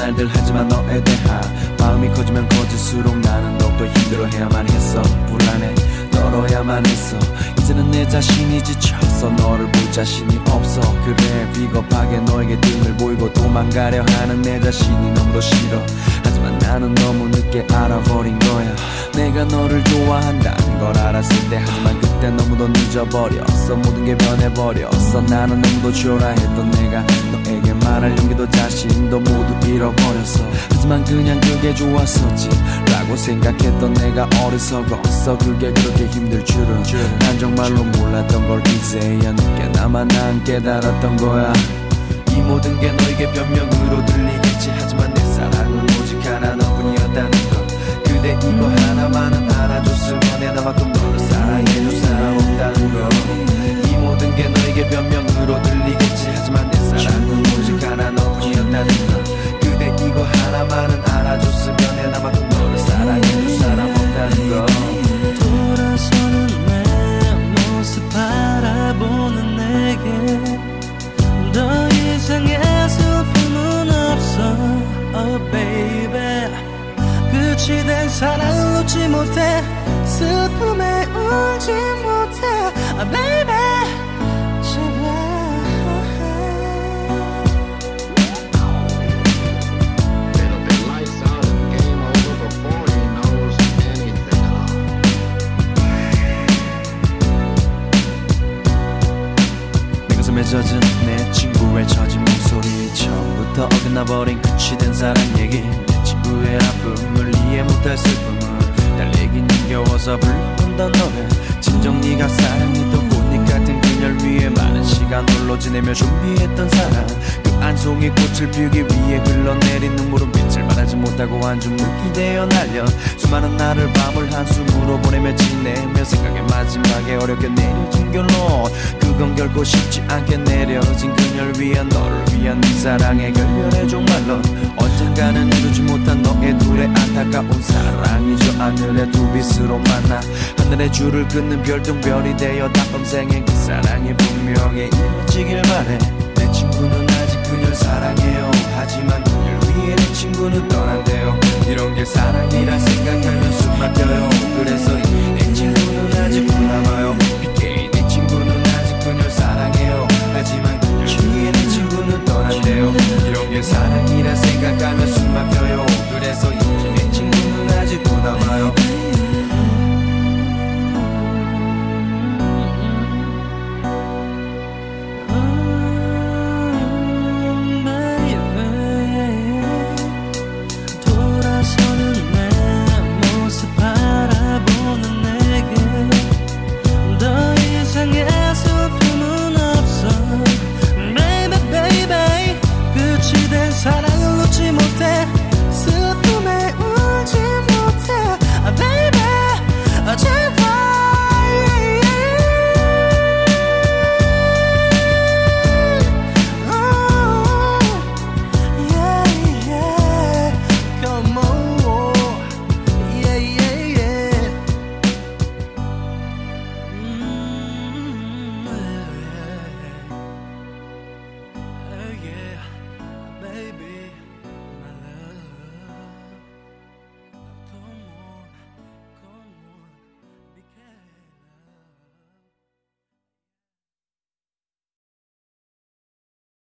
날들 하지만 너에 대한 마음이 커지면 커질수록 나는 더욱더 힘들어해야만 했어. 불안해 떨어야만 했어. 이제는 내 자신이 지쳤어. 너를 볼 자신이 없어. 그래 비겁하게 너에게 등을 보이고 도망가려 하는 내 자신이 너무도 싫어. 하지만 나는 너무 늦게 알아버린 거야. 내가 너를 좋아한다는 걸 알았을 때. 하지만 그때 너무도 늦어버렸어. 모든 게 변해버렸어. 나는 너무도 초라했던 내가 너에게 말할 용기도 자신도 모두 잃어버렸어. 하지만 그냥 그게 좋았었지 라고 생각했던 내가 어리석었어. 그게 그렇게 힘들 줄은 난 정말로 몰랐던 걸 이제야 늦게나마 난 깨달았던 거야. 이 모든 게 너에게 변명으로 들리겠지. 하지만 내 사랑은 오직 하나 너뿐이었다는 걸. 그대 이거 하나만은 알아줬으면 내 나만큼 너를 사랑해줄 사람 없다는 걸. 이 모든 게 너에게 변명으로 들리겠지. 하지만 내 사랑은 오직 하나 너뿐이었다는 걸. 그대 이거 하나만은 알아줬으면 내 나만큼 너를 사랑해줄 사람 없다는 걸. 돌아서는 내 모습 바라보는 내게 더 이상의 슬픔은 없어. Oh baby 끝이 된 사랑을 웃지 못해. 슬픔에 울지 못해. Oh baby 제발. 젖은 내 친구의 젖은 목소리. 처음부터 어긋나버린 끝이 된 사랑 얘기. 내 친구의 아픔을 이해 못할 슬픔을 달래기 힘겨워서 불러본던 노래. 진정 네가 사랑했던 꽃잎 같은 그녀를 위해 많은 시간 홀로 지내며 준비했던 사랑. 그 한 송이 꽃을 피우기 위해 흘러내린 눈물은 빛을 발하지 못하고 한줌물이 되어 날려. 수많은 날을 밤을 한숨으로 보내며 지내며 생각의 마지막에 어렵게 내려진 결론. 그건 결코 쉽지 않게 내려진 그녀를 위한 너를 위한 네 사랑의 결렬의 종말로. 언젠가는 이루지 못한 너의 둘의 안타까운 사랑이 저 하늘의 두 빛으로 만나 하늘의 줄을 긋는 별똥별이 되어 다음 생엔 그 사랑이 분명히 이루어지길 바래. 내 친구는 아직 그녀를 사랑해요. 하지만 그녀를 위해 내 친구는 떠난대요. 이런 게 사랑